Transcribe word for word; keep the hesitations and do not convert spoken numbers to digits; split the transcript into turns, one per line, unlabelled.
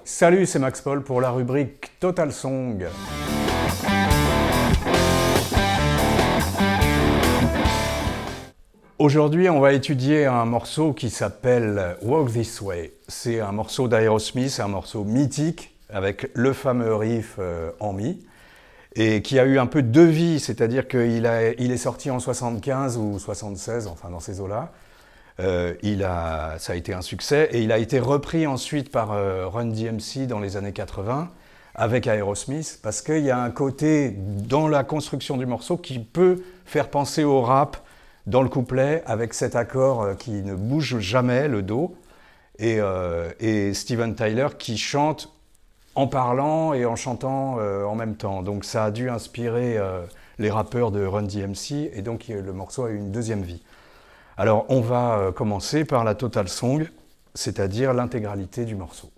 Salut, c'est Max Paul pour la rubrique Total Song. Aujourd'hui, on va étudier un morceau qui s'appelle Walk This Way. C'est un morceau d'Aerosmith, un morceau mythique avec le fameux riff euh, en mi et qui a eu un peu deux vies, c'est-à-dire qu'il a, il est sorti en soixante-quinze ou soixante-seize, enfin dans ces eaux-là. Euh, il a, ça a été un succès et il a été repris ensuite par euh, Run D M C dans les années quatre-vingts avec Aerosmith parce qu'il y a un côté dans la construction du morceau qui peut faire penser au rap dans le couplet avec cet accord euh, qui ne bouge jamais, le Do, et, euh, et Steven Tyler qui chante en parlant et en chantant euh, en même temps. Donc ça a dû inspirer euh, les rappeurs de Run D M C et donc le morceau a eu une deuxième vie. Alors, on va commencer par la Total Song, c'est-à-dire l'intégralité du morceau.